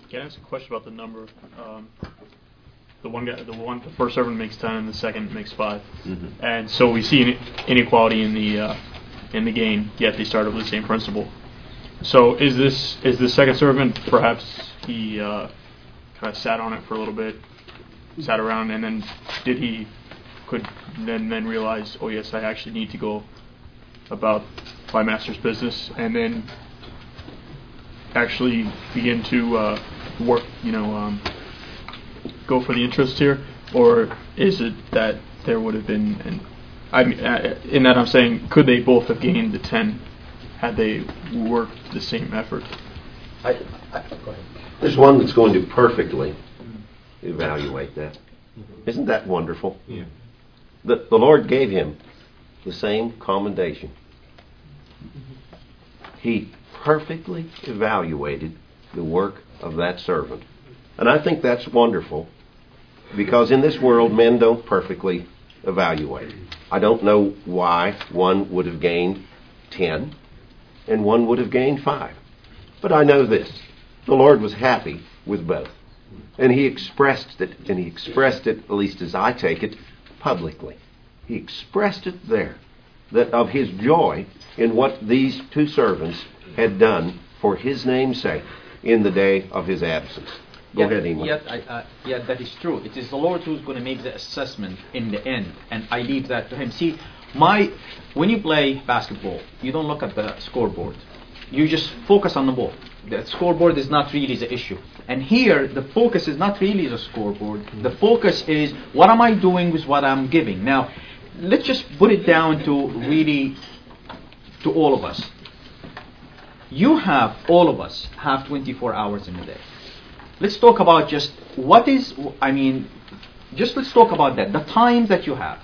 Can I ask a question about the number? The first servant makes 10, and the second makes 5, and so we see inequality in the gain. Yet they started with the same principle. So is the second servant, perhaps he kind of sat on it for a little bit, sat around, and then could realize, oh yes, I actually need to go about my master's business, and then actually begin to work, go for the interest here? Or is it that there would have been, in that I'm saying, could they both have gained the 10 had they worked the same effort? Go ahead. There's one that's going to perfectly evaluate that. Isn't that wonderful? Yeah. The Lord gave him the same commendation. He perfectly evaluated the work of that servant. And I think that's wonderful, because in this world men don't perfectly evaluate. I don't know why one would have gained 10 and one would have gained 5. But I know this. The Lord was happy with both. And He expressed it, at least as I take it, publicly. He expressed it there, that of His joy in what these two servants had done for His name's sake in the day of His absence. Go ahead, Eamon. Yeah, that is true. It is the Lord who's going to make the assessment in the end, and I leave that to Him. See, when you play basketball, you don't look at the scoreboard. You just focus on the ball. The scoreboard is not really the issue. And here, the focus is not really the scoreboard. The focus is, what am I doing with what I'm giving? Now, let's just put it down to all of us. All of us have 24 hours in a day. Let's talk about let's talk about that. The time that you have.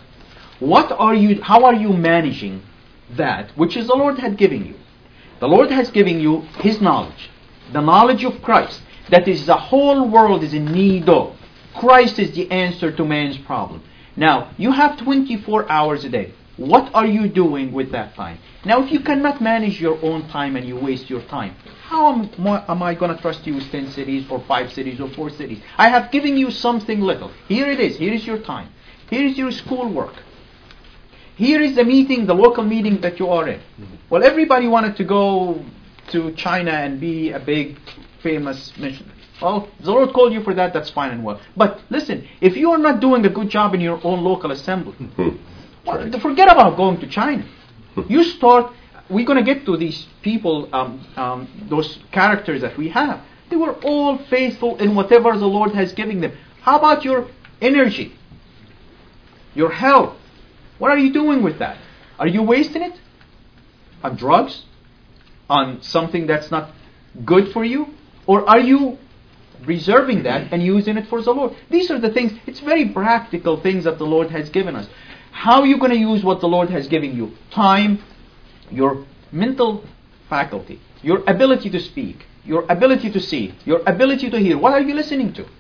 How are you managing that which is the Lord had given you? The Lord has given you His knowledge. The knowledge of Christ. That is, the whole world is in need of. Christ is the answer to man's problem. Now, you have 24 hours a day. What are you doing with that time? Now, if you cannot manage your own time and you waste your time, how am I going to trust you with 10 cities or 5 cities or 4 cities? I have given you something little. Here it is. Here is your time. Here is your schoolwork. Here is the meeting, the local meeting that you are in. Well, everybody wanted to go to China and be a big, famous missionary. Well, the Lord called you for that, that's fine and well. But listen, if you are not doing a good job in your own local assembly, forget about going to China. You start, we're going to get to these people, those characters that we have. They were all faithful in whatever the Lord has given them. How about your energy? Your health? What are you doing with that? Are you wasting it? On drugs? On something that's not good for you? Or are you reserving that and using it for the Lord? These are the things, it's very practical things that the Lord has given us. How are you going to use what the Lord has given you? Time, your mental faculty, your ability to speak, your ability to see, your ability to hear. What are you listening to?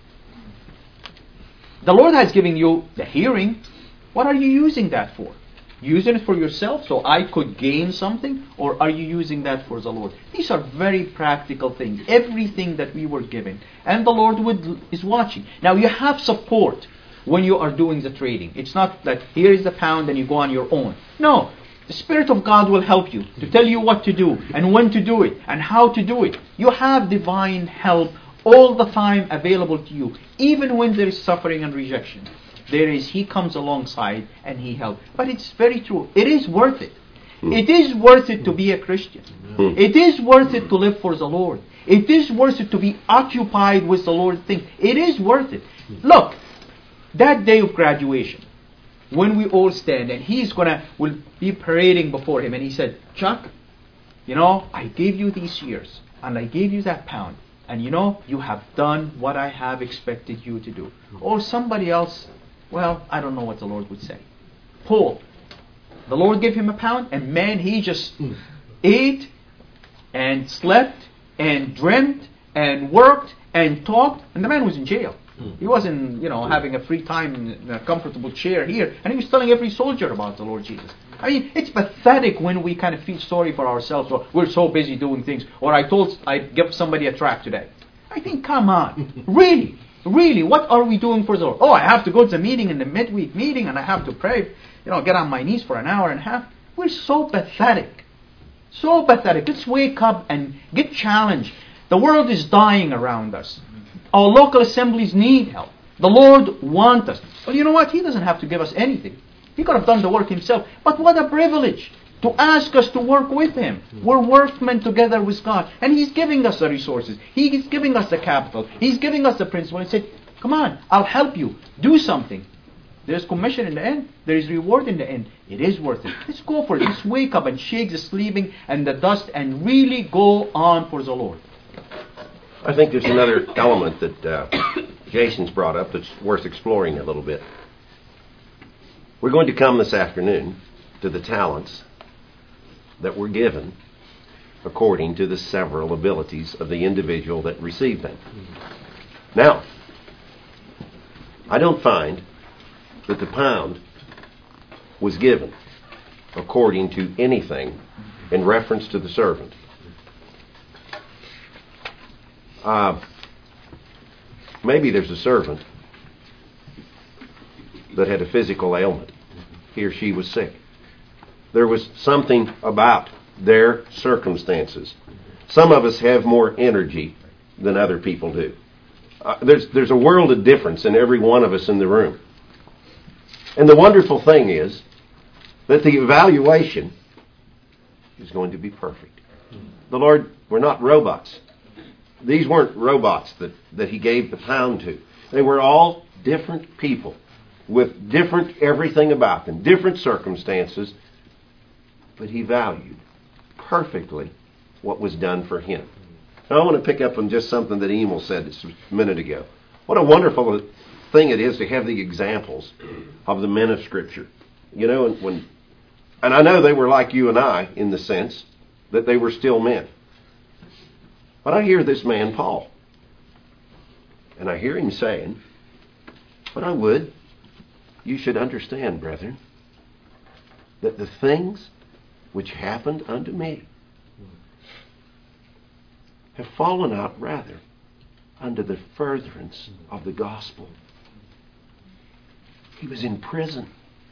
The Lord has given you the hearing. What are you using that for? Using it for yourself so I could gain something? Or are you using that for the Lord? These are very practical things. Everything that we were given. And the Lord is watching. Now you have support when you are doing the trading. It's not that here is the pound and you go on your own. No. The Spirit of God will help you to tell you what to do and when to do it and how to do it. You have divine help all the time available to you. Even when there is suffering and rejection. He comes alongside and He helps. But it's very true. It is worth it. It is worth it to be a Christian. It is worth it to live for the Lord. It is worth it to be occupied with the Lord's things. It is worth it. Look, that day of graduation, when we all stand and will be parading before Him, and He said, Chuck, I gave you these years and I gave you that pound. And you have done what I have expected you to do. Or somebody else, well, I don't know what the Lord would say. Paul, the Lord gave him a pound, and man, he just ate and slept and dreamt and worked and talked, and the man was in jail. He wasn't, having a free time in a comfortable chair here, and he was telling every soldier about the Lord Jesus. I mean, it's pathetic when we kind of feel sorry for ourselves, or we're so busy doing things, or I gave somebody a tract today. I think, come on. Really? Really? What are we doing for the Lord? Oh, I have to go to the meeting in the midweek meeting and I have to pray, get on my knees for an hour and a half. We're so pathetic. So pathetic. Let's wake up and get challenged. The world is dying around us. Our local assemblies need help. The Lord wants us. Well, you know what? He doesn't have to give us anything. He could have done the work himself. But what a privilege to ask us to work with Him. We're workmen together with God. And He's giving us the resources. He's giving us the capital. He's giving us the principle. He said, come on, I'll help you. Do something. There's commission in the end. There is reward in the end. It is worth it. Let's go for it. Let's wake up and shake the sleeping and the dust and really go on for the Lord. I think there's another element that Jason's brought up that's worth exploring a little bit. We're going to come this afternoon to the talents that were given according to the several abilities of the individual that received them. Now, I don't find that the pound was given according to anything in reference to the servant. Maybe there's a servant that had a physical ailment. He or she was sick. There was something about their circumstances. Some of us have more energy than other people do. There's a world of difference in every one of us in the room. And the wonderful thing is that the evaluation is going to be perfect. The Lord, we're not robots. These weren't robots that He gave the pound to. They were all different people with different everything about them, different circumstances, but He valued perfectly what was done for him. Now I want to pick up on just something that Emil said just a minute ago. What a wonderful thing it is to have the examples of the men of Scripture. And I know they were like you and I in the sense that they were still men. But I hear this man, Paul, and I hear him saying, but I would, you should understand, brethren, that the things which happened unto me have fallen out rather unto the furtherance of the gospel. He was in prison.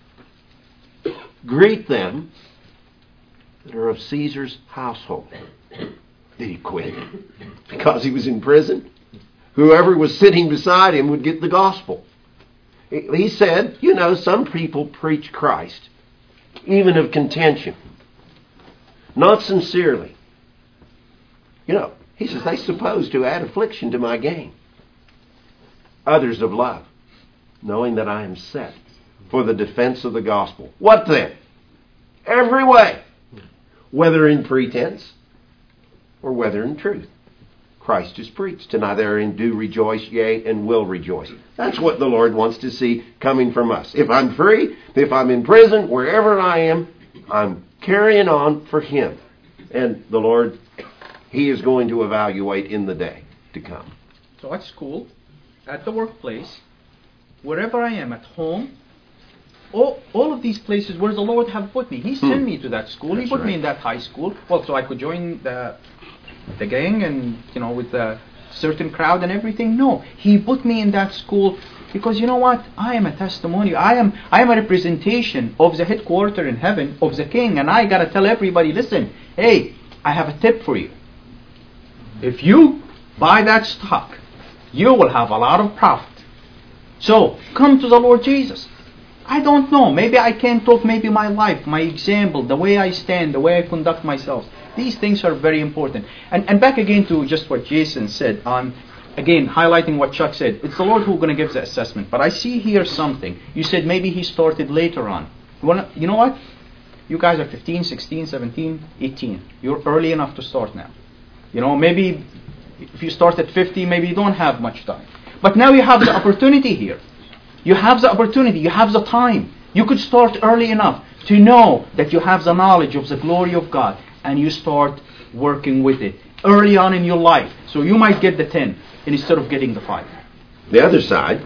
Greet them that are of Caesar's household. Did he quit because he was in prison? Whoever was sitting beside him would get the gospel. He said, some people preach Christ, even of contention, not sincerely. He says, they suppose to add affliction to my gain. Others of love, knowing that I am set for the defense of the gospel. What then? Every way, whether in pretense or whether in truth, Christ is preached, and I therein do rejoice, yea, and will rejoice. That's what the Lord wants to see coming from us. If I'm free, if I'm in prison, wherever I am, I'm carrying on for Him. And the Lord, He is going to evaluate in the day to come. So at school, at the workplace, wherever I am, at home, all of these places where the Lord have put me. He sent me to that school. He put me in that high school. Well, so I could join the gang and, with a certain crowd and everything. No, He put me in that school because you know what? I am a testimony. I am a representation of the headquarter in heaven of the King, and I got to tell everybody, listen, hey, I have a tip for you. If you buy that stock, you will have a lot of profit. So come to the Lord Jesus. I don't know. Maybe I can talk, maybe my life, my example, the way I stand, the way I conduct myself. These things are very important. And back again to just what Jason said, again, highlighting what Chuck said. It's the Lord who's going to give the assessment. But I see here something. You said maybe He started later on. You know what? You guys are 15, 16, 17, 18. You're early enough to start now. Maybe if you start at 50, maybe you don't have much time. But now you have the opportunity here. You have the opportunity. You have the time. You could start early enough to know that you have the knowledge of the glory of God, and you start working with it early on in your life. So you might get the 10 instead of getting the 5. The other side,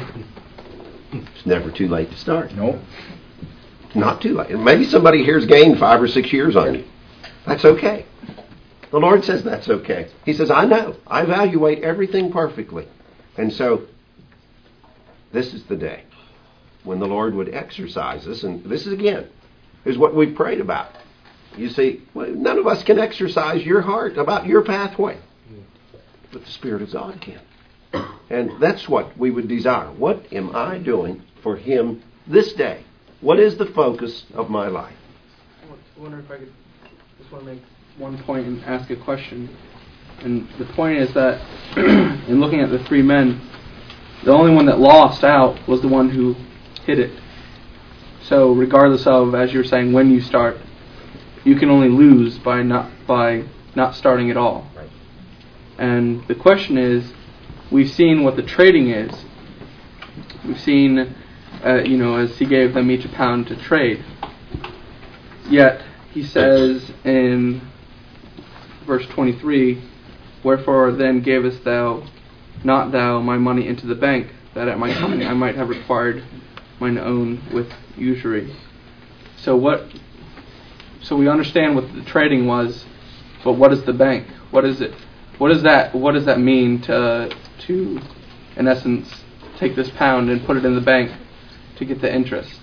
it's never too late to start. No. Not too late. Maybe somebody here's gained 5 or 6 years on you. That's okay. The Lord says that's okay. He says, I know. I evaluate everything perfectly. And so, this is the day when the Lord would exercise us. And this is what we've prayed about. You see, none of us can exercise your heart about your pathway. But the Spirit of God can. And that's what we would desire. What am I doing for Him this day? What is the focus of my life? I wonder if I could just want to make one point and ask a question. And the point is that in looking at the three men, the only one that lost out was the one who hit it. So regardless of, as you're saying, when you start, you can only lose by not starting at all. Right. And the question is, we've seen what the trading is. We've seen, as he gave them each a pound to trade. Yet, he says in verse 23, wherefore then gavest thou not thou my money into the bank, that at my coming I might have required mine own with usury. So we understand what the trading was, but what is the bank? What is it? What does that mean to in essence take this pound and put it in the bank to get the interest?